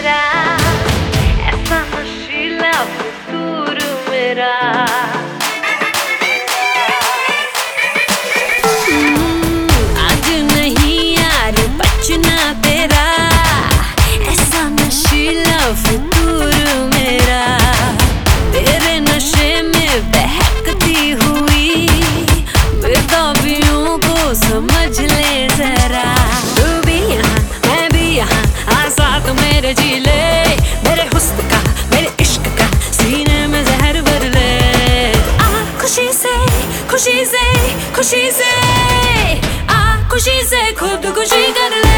मेरा, ऐसा नशीला फितूर मेरा। आज नहीं यार बचना तेरा, ऐसा नशीला फितूर मेरा। तेरे नशे में बहकती हुई बेताबियों को समझ ले जरा। तू भी यहाँ मैं भी यहाँ, आ साथ मेरे जी ले। मेरे हुस्न का मेरे इश्क का सीने में जहर भर ले। आ खुशी से खुशी से खुशी से, आ खुशी से खुद खुशी कर ले।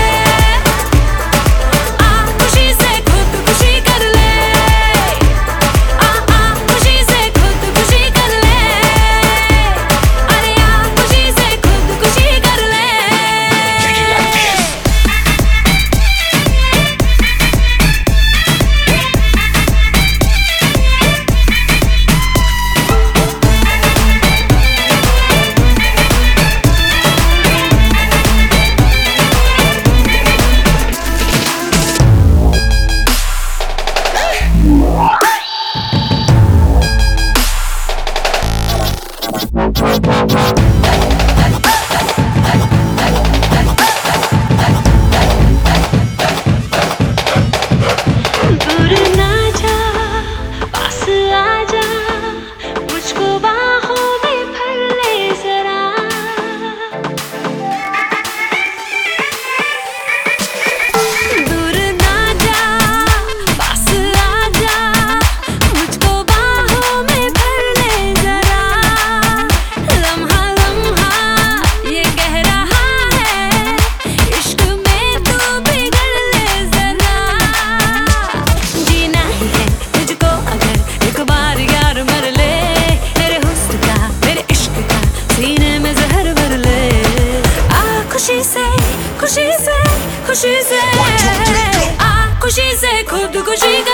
खुशी से खुशी से, आ खुशी से खुद खुशी कर।